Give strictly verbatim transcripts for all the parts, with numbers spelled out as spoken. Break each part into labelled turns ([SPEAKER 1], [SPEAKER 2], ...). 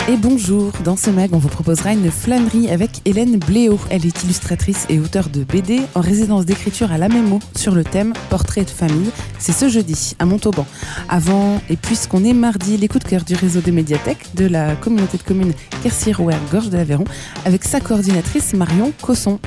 [SPEAKER 1] Et bonjour, dans ce mag, on vous proposera une flânerie avec Hélène Bléau. Elle est illustratrice et auteure de B D en résidence d'écriture à la Mémo sur le thème Portrait de famille. C'est ce jeudi à Montauban. Avant, et puisqu'on est mardi, les coups de cœur du réseau des médiathèques de la communauté de communes Quercy-Rouergue Gorge de l'Aveyron avec sa coordinatrice Marion Cosson.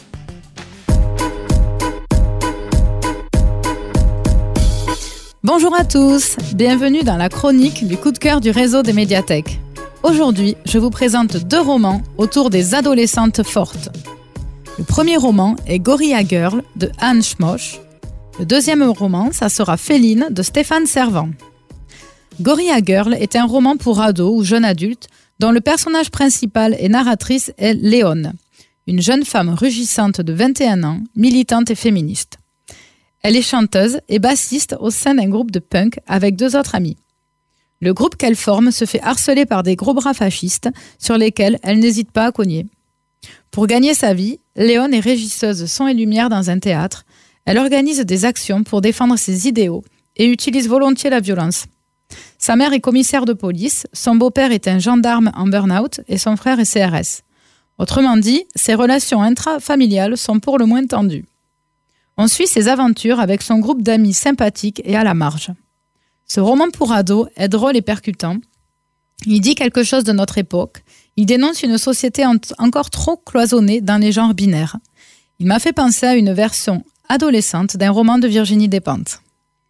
[SPEAKER 2] Bonjour à tous, bienvenue dans la chronique du coup de cœur du réseau des médiathèques. Aujourd'hui, je vous présente deux romans autour des adolescentes fortes. Le premier roman est Gorilla Girl de Anne Schmoch. Le deuxième roman, ça sera Féline de Stéphane Servan. Gorilla Girl est un roman pour ados ou jeunes adultes dont le personnage principal et narratrice est Léone, une jeune femme rugissante de vingt et un ans, militante et féministe. Elle est chanteuse et bassiste au sein d'un groupe de punk avec deux autres amis. Le groupe qu'elle forme se fait harceler par des gros bras fascistes sur lesquels elle n'hésite pas à cogner. Pour gagner sa vie, Léone est régisseuse son et lumière dans un théâtre. Elle organise des actions pour défendre ses idéaux et utilise volontiers la violence. Sa mère est commissaire de police, son beau-père est un gendarme en burn-out et son frère est C R S. Autrement dit, ses relations intrafamiliales sont pour le moins tendues. On suit ses aventures avec son groupe d'amis sympathiques et à la marge. Ce roman pour ados est drôle et percutant. Il dit quelque chose de notre époque. Il dénonce une société en- encore trop cloisonnée dans les genres binaires. Il m'a fait penser à une version adolescente d'un roman de Virginie Despentes.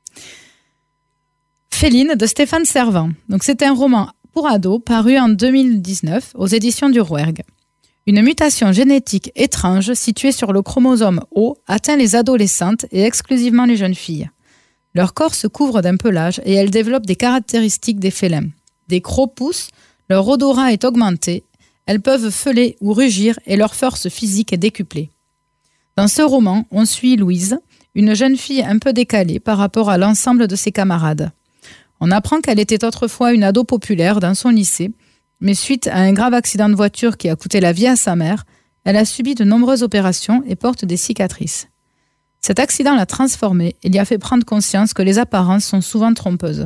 [SPEAKER 2] Féline de Stéphane Servan. Donc, c'est un roman pour ados paru en deux mille dix-neuf aux éditions du Rouergue. Une mutation génétique étrange située sur le chromosome O atteint les adolescentes et exclusivement les jeunes filles. Leur corps se couvre d'un pelage et elles développent des caractéristiques des félins. Des crocs poussent, leur odorat est augmenté, elles peuvent feuler ou rugir et leur force physique est décuplée. Dans ce roman, on suit Louise, une jeune fille un peu décalée par rapport à l'ensemble de ses camarades. On apprend qu'elle était autrefois une ado populaire dans son lycée, mais suite à un grave accident de voiture qui a coûté la vie à sa mère, elle a subi de nombreuses opérations et porte des cicatrices. Cet accident l'a transformée et lui a fait prendre conscience que les apparences sont souvent trompeuses.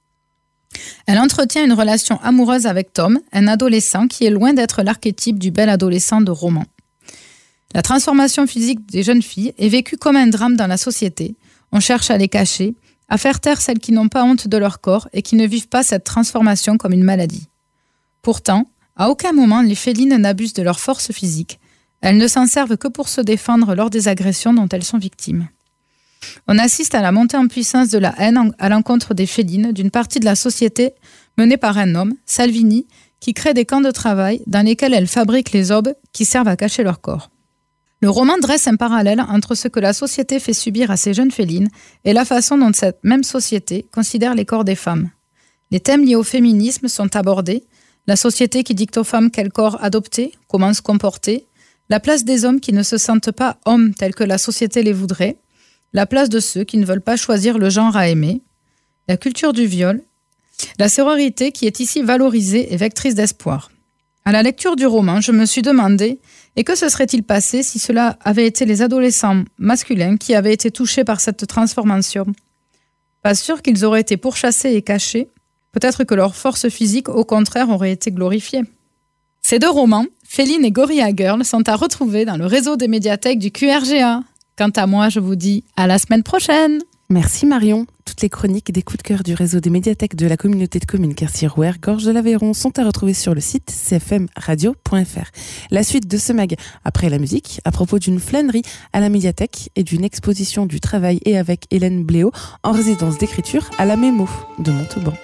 [SPEAKER 2] Elle entretient une relation amoureuse avec Tom, un adolescent qui est loin d'être l'archétype du bel adolescent de roman. La transformation physique des jeunes filles est vécue comme un drame dans la société. On cherche à les cacher, à faire taire celles qui n'ont pas honte de leur corps et qui ne vivent pas cette transformation comme une maladie. Pourtant, à aucun moment les félines n'abusent de leur force physique. Elles ne s'en servent que pour se défendre lors des agressions dont elles sont victimes. On assiste à la montée en puissance de la haine à l'encontre des félines d'une partie de la société menée par un homme, Salvini, qui crée des camps de travail dans lesquels elle fabrique les aubes qui servent à cacher leur corps. Le roman dresse un parallèle entre ce que la société fait subir à ces jeunes félines et la façon dont cette même société considère les corps des femmes. Les thèmes liés au féminisme sont abordés, la société qui dicte aux femmes quel corps adopter, comment se comporter, la place des hommes qui ne se sentent pas hommes tels que la société les voudrait, la place de ceux qui ne veulent pas choisir le genre à aimer, la culture du viol, la sororité qui est ici valorisée et vectrice d'espoir. À la lecture du roman, je me suis demandé et que se serait-il passé si cela avait été les adolescents masculins qui avaient été touchés par cette transformation. Pas sûr qu'ils auraient été pourchassés et cachés, peut-être que leur force physique, au contraire, aurait été glorifiée. Ces deux romans, Féline et Gorilla Girl, sont à retrouver dans le réseau des médiathèques du Q R G A. Quant à moi, je vous dis à la semaine prochaine.
[SPEAKER 1] Merci Marion. Toutes les chroniques des coups de cœur du réseau des médiathèques de la communauté de communes Quercy-Rouergue Gorge de l'Aveyron sont à retrouver sur le site c f m radio point f r. La suite de ce mag après la musique, à propos d'une flânerie à la médiathèque et d'une exposition du travail et avec Hélène Bléau en résidence d'écriture à la Mémo de Montauban.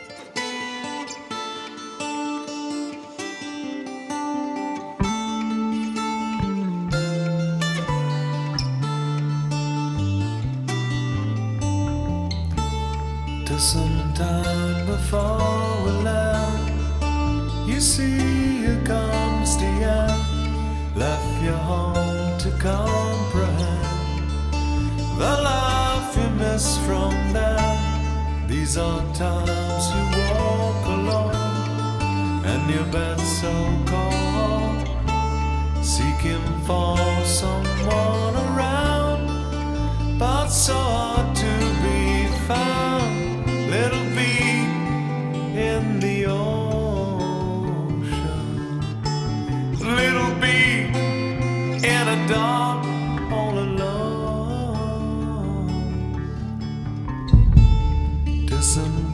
[SPEAKER 3] Sometime before we land, you see you comes the end, left your home to comprehend the life you miss from them. These are times you walk alone and your bed so cold, seeking for someone around, but so hard to be found. Little bee in the ocean.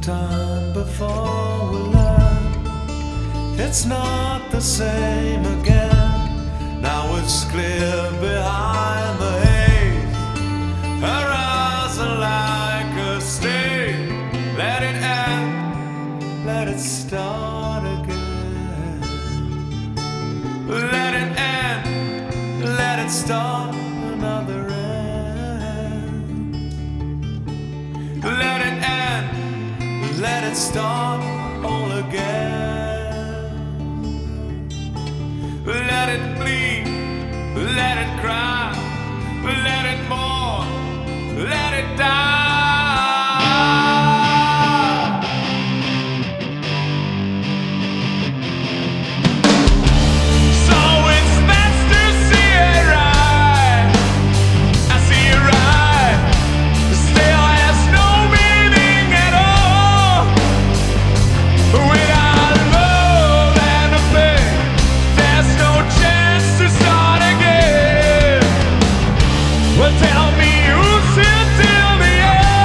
[SPEAKER 3] time before we learn it's not the same again. Now it's clear behind the haze, her eyes are like a stain. Let it end, let it start again. Let it end, let it start another end. Let it end, let it start all again. Let it bleed, let it cry, let it mourn, let it die. Tell me who's here till the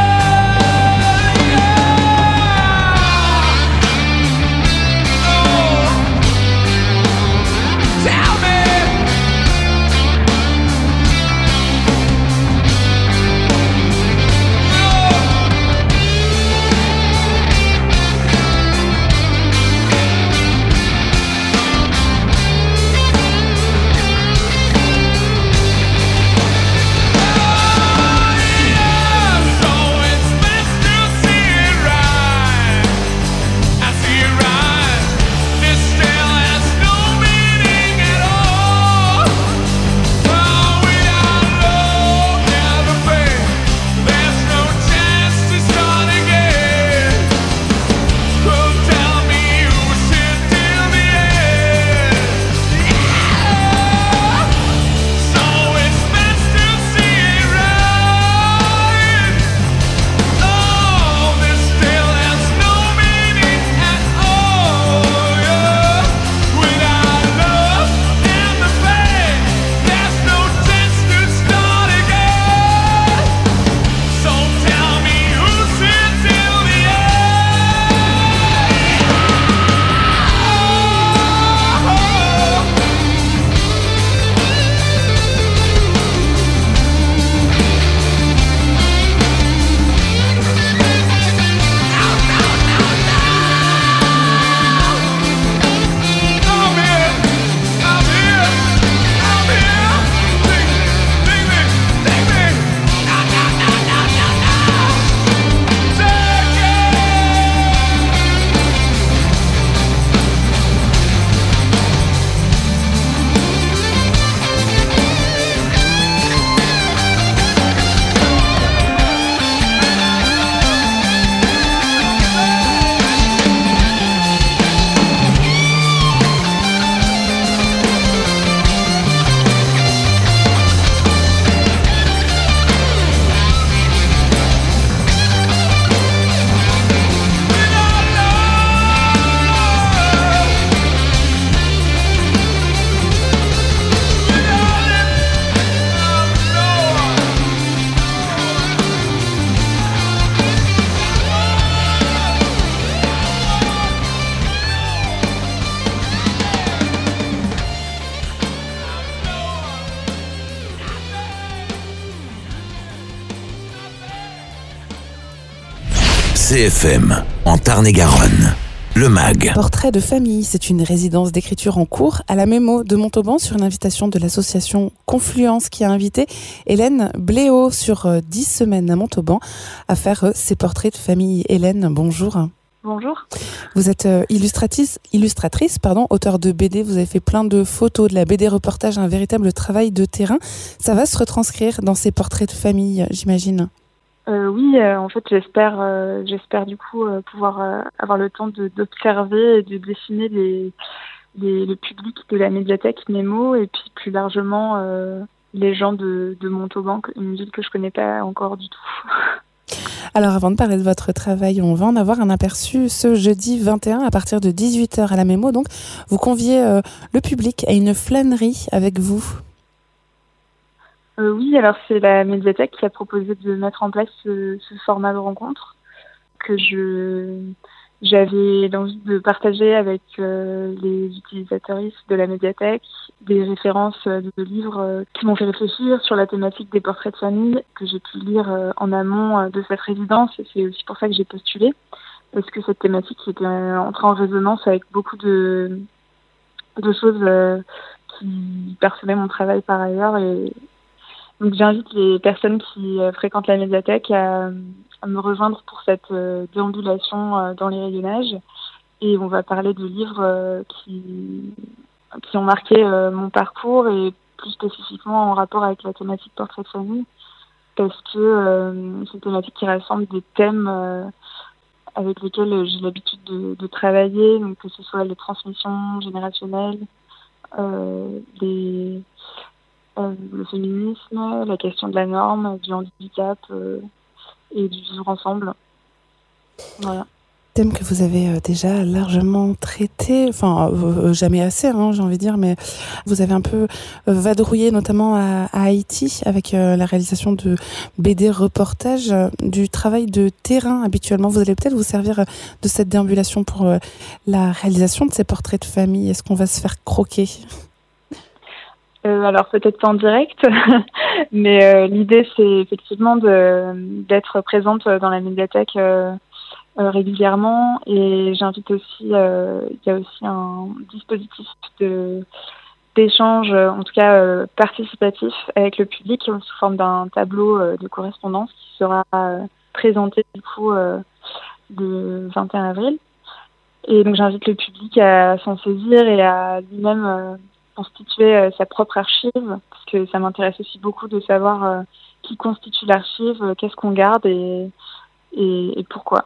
[SPEAKER 4] C F M, en Tarn-et-Garonne. Le Mag.
[SPEAKER 1] Portrait de famille, c'est une résidence d'écriture en cours à la Mémo de Montauban sur une invitation de l'association Confluence qui a invité Hélène Bléau sur dix semaines à Montauban à faire ses portraits de famille. Hélène, bonjour.
[SPEAKER 5] Bonjour.
[SPEAKER 1] Vous êtes illustratrice, illustratrice pardon, auteure de B D. Vous avez fait plein de photos, de la B D reportage, un véritable travail de terrain. Ça va se retranscrire dans ces portraits de famille, j'imagine.
[SPEAKER 5] Euh, oui, euh, en fait, j'espère, euh, j'espère du coup euh, pouvoir euh, avoir le temps de, d'observer et de dessiner les, les, le public de la médiathèque Mémo et puis plus largement euh, les gens de, de Montauban, une ville que je connais pas encore du tout.
[SPEAKER 1] Alors avant de parler de votre travail, on va en avoir un aperçu ce jeudi vingt et un à partir de dix-huit heures à la Mémo. Donc, vous conviez euh, le public à une flânerie avec vous.
[SPEAKER 5] Euh, oui, alors c'est la médiathèque qui a proposé de mettre en place ce, ce format de rencontre. que je j'avais l'envie de partager avec euh, les utilisateurs de la médiathèque des références de livres euh, qui m'ont fait réfléchir sur la thématique des portraits de famille que j'ai pu lire euh, en amont euh, de cette résidence. Et c'est aussi pour ça que j'ai postulé, parce que cette thématique était euh, entrée en résonance avec beaucoup de, de choses euh, qui personnaient mon travail par ailleurs. Et donc j'invite les personnes qui euh, fréquentent la médiathèque à à me rejoindre pour cette euh, déambulation euh, dans les rayonnages. Et on va parler de livres euh, qui, qui ont marqué euh, mon parcours et plus spécifiquement en rapport avec la thématique portrait de famille, parce que euh, c'est une thématique qui rassemble des thèmes euh, avec lesquels j'ai l'habitude de, de travailler, donc que ce soit les transmissions générationnelles, euh, les, euh, le féminisme, la question de la norme, du handicap, euh, et du vivre ensemble. Voilà.
[SPEAKER 1] Thème que vous avez euh, déjà largement traité, enfin euh, jamais assez, hein, j'ai envie de dire, mais vous avez un peu euh, vadrouillé notamment à, à Haïti avec euh, la réalisation de B D reportages, euh, du travail de terrain habituellement. Vous allez peut-être vous servir euh, de cette déambulation pour euh, la réalisation de ces portraits de famille. Est-ce qu'on va se faire croquer ?
[SPEAKER 5] Euh, alors peut-être pas en direct, mais euh, l'idée c'est effectivement de, d'être présente dans la médiathèque euh, euh, régulièrement, et j'invite aussi, euh, il y a aussi un dispositif de, d'échange, en tout cas euh, participatif avec le public sous forme d'un tableau euh, de correspondance qui sera euh, présenté du coup euh, le vingt et un avril. Et donc j'invite le public à s'en saisir et à lui-même euh, constituer euh, sa propre archive, parce que ça m'intéresse aussi beaucoup de savoir euh, qui constitue l'archive, euh, qu'est-ce qu'on garde et, et, et pourquoi.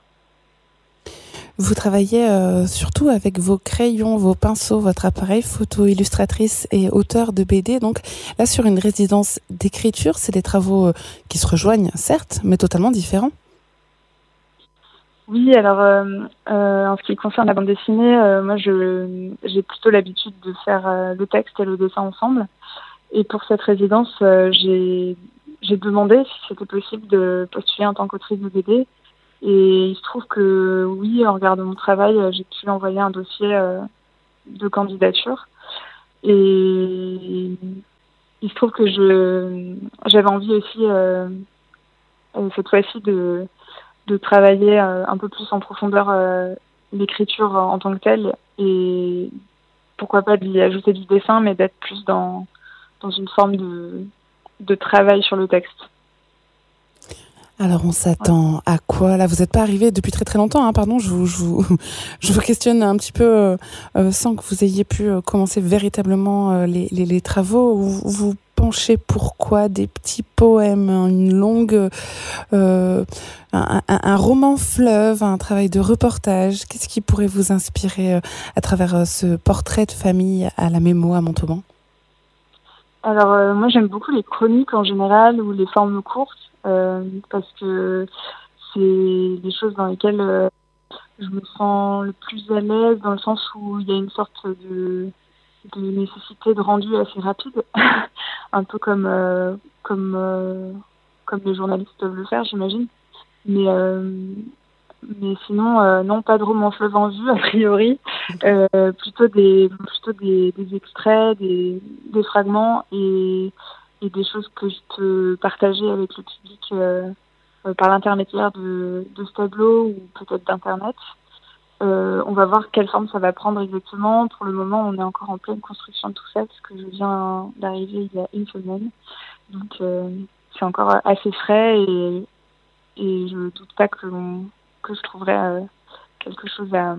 [SPEAKER 1] Vous travaillez euh, surtout avec vos crayons, vos pinceaux, votre appareil photo, illustratrice et auteur de B D. Donc là, sur une résidence d'écriture, c'est des travaux euh, qui se rejoignent, certes, mais totalement différents.
[SPEAKER 5] Oui, alors euh, euh, en ce qui concerne la bande dessinée, euh, moi je j'ai plutôt l'habitude de faire euh, le texte et le dessin ensemble. Et pour cette résidence, euh, j'ai j'ai demandé si c'était possible de postuler en tant qu'autrice de B D. Et il se trouve que oui, en regardant mon travail, j'ai pu envoyer un dossier euh, de candidature. Et il se trouve que je j'avais envie aussi euh, cette fois-ci de de travailler euh, un peu plus en profondeur euh, l'écriture en tant que telle, et pourquoi pas d'y ajouter du dessin, mais d'être plus dans, dans une forme de, de travail sur le texte.
[SPEAKER 1] Alors on s'attend à quoi là ? Vous n'êtes pas arrivé depuis très très longtemps, hein, pardon, je vous, je, vous, je vous questionne un petit peu euh, euh, sans que vous ayez pu euh, commencer véritablement euh, les, les, les travaux. Vous, vous penchez pourquoi ? Des petits poèmes, une longue, euh, un, un, un roman fleuve, un travail de reportage. Qu'est-ce qui pourrait vous inspirer euh, à travers euh, ce portrait de famille à la Mémo à Montauban ?
[SPEAKER 5] Alors euh, moi j'aime beaucoup les chroniques en général, ou les formes courtes, euh, parce que c'est des choses dans lesquelles euh, je me sens le plus à l'aise, dans le sens où il y a une sorte de, de nécessité de rendu assez rapide, un peu comme euh, comme euh, comme les journalistes peuvent le faire, j'imagine. Mais euh, mais sinon euh, non, pas de roman fleuve en vue a priori, euh, plutôt des plutôt des, des extraits, des, des fragments et, et des choses que je peux partager avec le public euh, euh, par l'intermédiaire de, de ce tableau ou peut-être d'internet. Euh, on va voir quelle forme ça va prendre exactement. Pour le moment, on est encore en pleine construction de tout ça, parce que je viens d'arriver il y a une semaine, donc euh, c'est encore assez frais, et et je ne doute pas que l'on que je trouverai euh, quelque chose à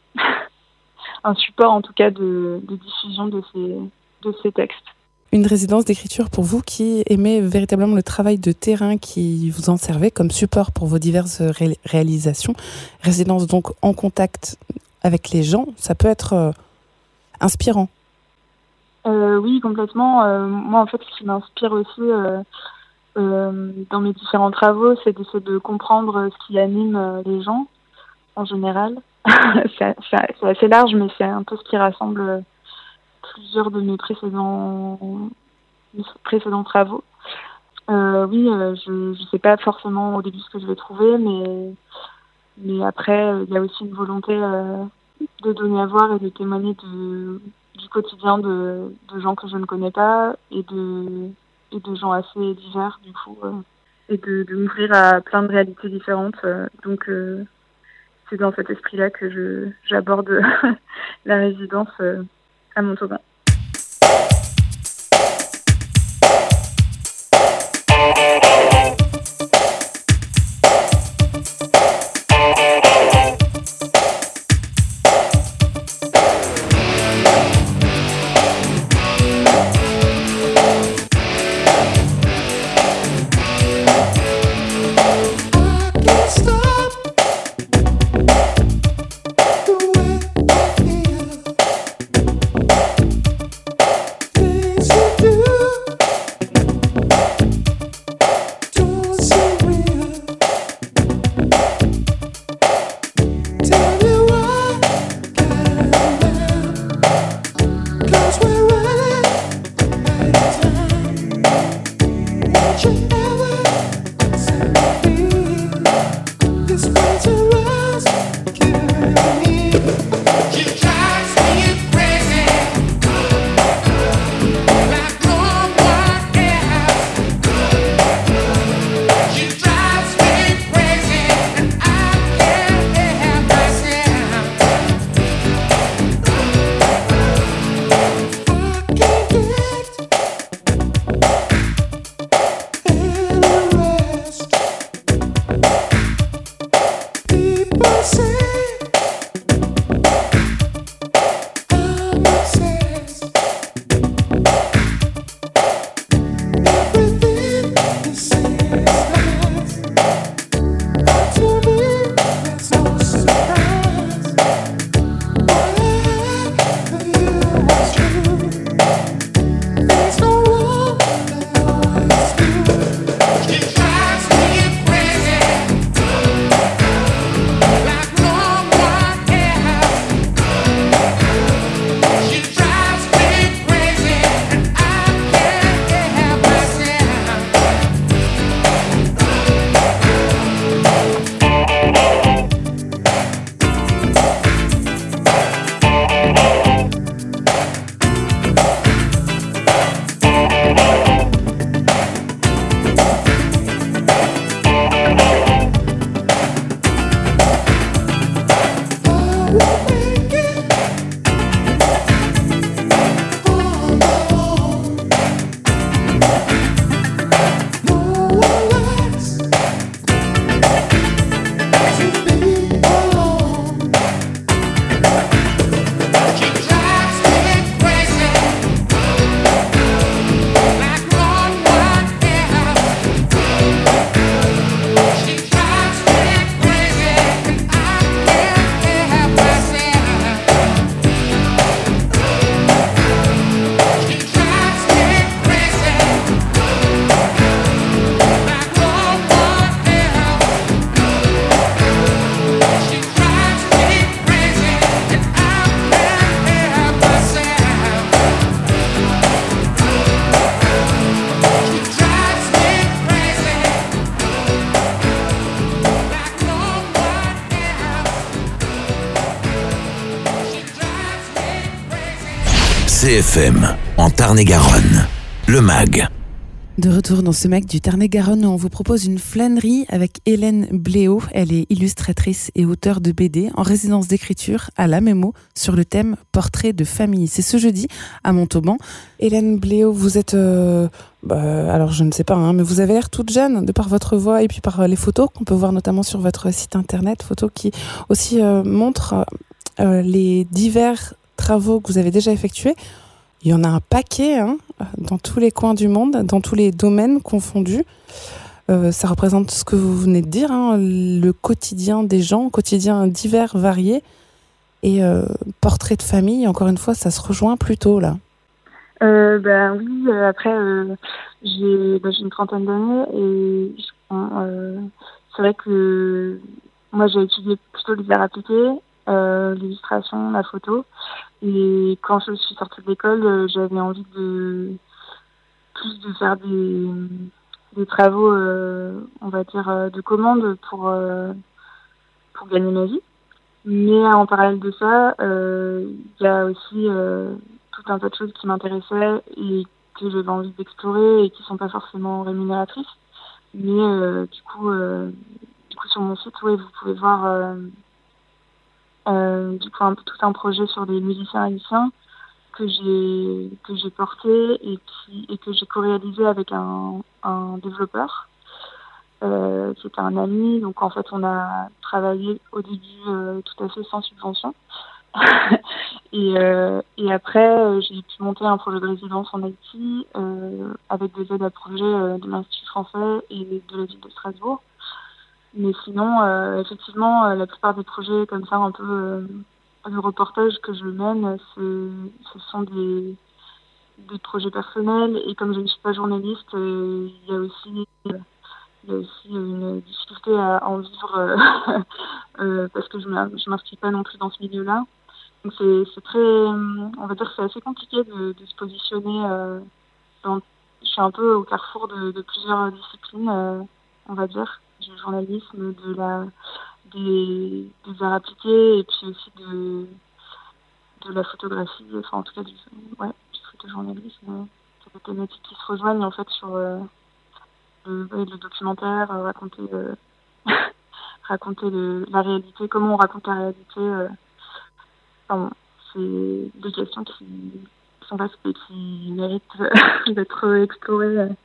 [SPEAKER 5] un support en tout cas de, de diffusion de ces, de ces textes.
[SPEAKER 1] Une résidence d'écriture pour vous qui aimez véritablement le travail de terrain, qui vous en servez comme support pour vos diverses ré- réalisations. Résidence donc en contact avec les gens, ça peut être euh, inspirant.
[SPEAKER 5] Euh, oui, complètement. Euh, moi, en fait, ce qui m'inspire aussi euh, euh, dans mes différents travaux, c'est d'essayer de comprendre ce qui anime euh, les gens en général. c'est, c'est, c'est assez large, mais c'est un peu ce qui rassemble plusieurs de mes précédents, mes précédents travaux. Euh, oui, euh, je ne sais pas forcément au début ce que je vais trouver, mais mais après, il y a aussi une volonté euh, de donner à voir et de témoigner de, du quotidien de, de gens que je ne connais pas et de, et de gens assez divers, du coup, euh, et de, de m'ouvrir à plein de réalités différentes. Euh, donc, euh, c'est dans cet esprit-là que je, j'aborde la résidence euh, à Montauban.
[SPEAKER 4] C F M, en Tarn-et-Garonne, le Mag.
[SPEAKER 1] De retour dans ce Mag du Tarn-et-Garonne où on vous propose une flânerie avec Hélène Bléau. Elle est illustratrice et auteure de B D en résidence d'écriture à la Mémo sur le thème Portrait de famille. C'est ce jeudi à Montauban. Hélène Bléau, vous êtes... Euh, bah, alors je ne sais pas, hein, mais vous avez l'air toute jeune de par votre voix et puis par les photos qu'on peut voir notamment sur votre site internet. Photos qui aussi euh, montrent euh, les divers travaux que vous avez déjà effectués. Il y en a un paquet hein, dans tous les coins du monde, dans tous les domaines confondus. Euh, ça représente ce que vous venez de dire, hein, le quotidien des gens, quotidien divers, variés. Et euh, portrait de famille, encore une fois, ça se rejoint plutôt là.
[SPEAKER 5] Euh, ben oui, euh, après, euh, j'ai, ben, j'ai une trentaine d'années et euh, c'est vrai que moi j'ai étudié plutôt les arts appliqués, euh, l'illustration, la photo. Et quand je suis sortie de l'école, euh, j'avais envie de plus de faire des, des travaux, euh, on va dire, euh, de commande pour, euh, pour gagner ma vie. Mais en parallèle de ça, euh, il y a aussi euh, tout un tas de choses qui m'intéressaient et que j'avais envie d'explorer et qui sont pas forcément rémunératrices. Mais euh, du coup, euh, du coup sur mon site, ouais, vous pouvez voir euh, euh, du coup un, tout un projet sur des musiciens haïtiens que j'ai que j'ai porté et qui et que j'ai co-réalisé avec un, un développeur euh, qui était un ami. Donc en fait, on a travaillé au début euh, tout à fait sans subvention. et, euh, et après, euh, j'ai pu monter un projet de résidence en Haïti euh, avec des aides à projet euh, de l'Institut français et de la ville de Strasbourg. Mais sinon, euh, effectivement, euh, la plupart des projets comme ça, un peu euh, de reportage que je mène, ce sont des, des projets personnels. Et comme je ne suis pas journaliste, euh, il y a aussi... Euh, Il y a aussi une difficulté à en vivre euh, euh, parce que je ne m'inscris pas non plus dans ce milieu-là. Donc c'est, c'est très, on va dire que c'est assez compliqué de, de se positionner. Euh, dans, je suis un peu au carrefour de, de plusieurs disciplines, euh, on va dire, du journalisme, de la, des, des arts appliqués et puis aussi de, de la photographie, enfin en tout cas du, ouais, du photojournalisme. C'est des thématiques qui se rejoignent en fait sur euh, Le, le documentaire, euh, raconter, euh, raconter le, la réalité, comment on raconte la réalité. Euh, enfin, bon, c'est des questions qui, qui sont vastes et qui méritent euh, d'être explorées. Euh,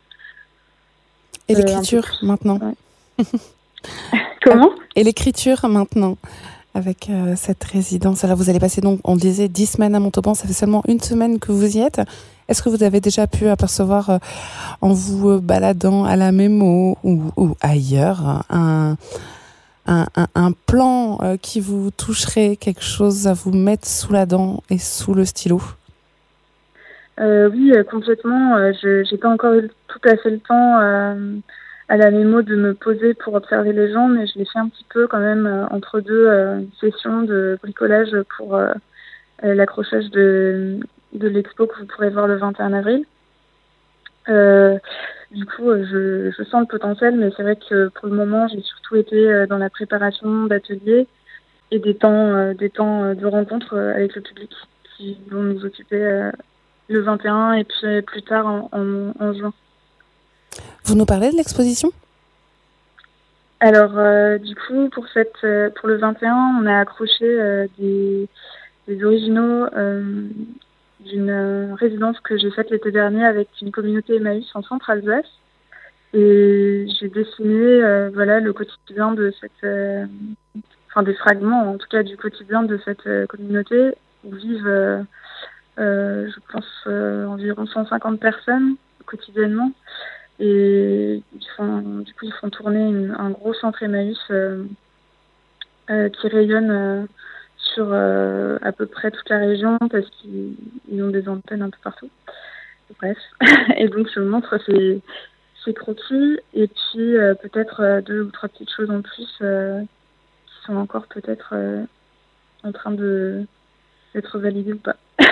[SPEAKER 1] et l'écriture euh, maintenant
[SPEAKER 5] ouais. Comment
[SPEAKER 1] Et l'écriture maintenant avec euh, cette résidence. Alors vous allez passer donc, on disait, dix semaines à Montauban, ça fait seulement une semaine que vous y êtes. Est-ce que vous avez déjà pu apercevoir, euh, en vous euh, baladant à la Mémo ou, ou ailleurs, un, un, un, un plan euh, qui vous toucherait, quelque chose à vous mettre sous la dent et sous le stylo ?
[SPEAKER 5] euh, Oui, euh, complètement. Euh, je n'ai pas encore eu tout à fait le temps euh, à la Mémo de me poser pour observer les gens, mais je l'ai fait un petit peu quand même euh, entre deux euh, sessions de bricolage pour euh, l'accrochage de... de l'expo que vous pourrez voir le vingt et un avril. Euh, du coup, je, je sens le potentiel, mais c'est vrai que pour le moment, j'ai surtout été dans la préparation d'ateliers et des temps, des temps de rencontres avec le public qui vont nous occuper le vingt et un et puis plus tard en, en, en juin.
[SPEAKER 1] Vous nous parlez de l'exposition ?
[SPEAKER 5] Alors, euh, du coup, pour, cette, pour le vingt et un, on a accroché euh, des, des originaux euh, d'une euh, résidence que j'ai faite l'été dernier avec une communauté Emmaüs en Centre-Alsace. Et j'ai dessiné euh, voilà, le quotidien de cette... Euh, enfin, des fragments, en tout cas, du quotidien de cette euh, communauté où vivent, euh, euh, je pense, euh, environ cent cinquante personnes quotidiennement. Et ils font, du coup, ils font tourner une, un gros centre Emmaüs euh, euh, qui rayonne... Euh, sur euh, à peu près toute la région parce qu'ils ils ont des antennes un peu partout. Bref. Et donc je vous montre ces, ces croquis et puis euh, peut-être euh, deux ou trois petites choses en plus euh, qui sont encore peut-être euh, en train de d'être validées ou pas.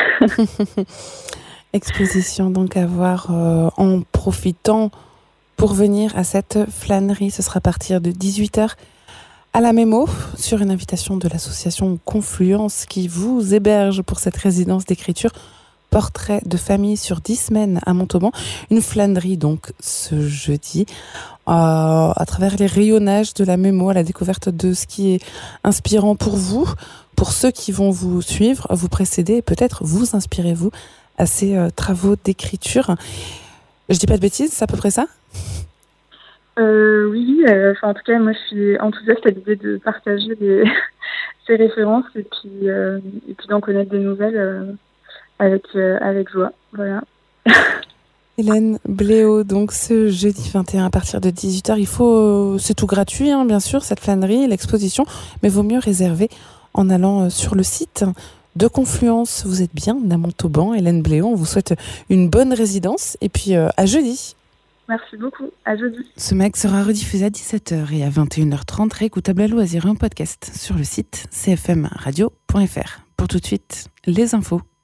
[SPEAKER 1] Exposition donc à voir euh, en profitant pour venir à cette flânerie. Ce sera à partir de dix-huit heures à la Mémo, sur une invitation de l'association Confluence qui vous héberge pour cette résidence d'écriture Portrait de famille sur dix semaines à Montauban. Une flânerie donc ce jeudi euh, à travers les rayonnages de la Mémo, à la découverte de ce qui est inspirant pour vous, pour ceux qui vont vous suivre, vous précéder et peut-être vous inspirez vous à ces euh, travaux d'écriture. Je dis pas de bêtises, c'est à peu près ça ?
[SPEAKER 5] Euh, oui, euh, en tout cas, moi, je suis enthousiaste à l'idée de partager des, ces références et puis, euh, et puis d'en connaître des nouvelles euh, avec, euh, avec joie. Voilà.
[SPEAKER 1] Hélène Bléaud, donc ce jeudi vingt et un à partir de dix-huit heures, il faut, c'est tout gratuit, hein, bien sûr, cette flânerie, l'exposition, mais vaut mieux réserver en allant sur le site de Confluence. Vous êtes bien à Montauban, Hélène Bléaud, on vous souhaite une bonne résidence et puis euh, à jeudi.
[SPEAKER 5] Merci beaucoup. À jeudi.
[SPEAKER 1] Ce mag sera rediffusé à dix-sept heures et à vingt et une heures trente, réécoutable à loisir et en podcast sur le site c f m radio point f r. Pour tout de suite, les infos.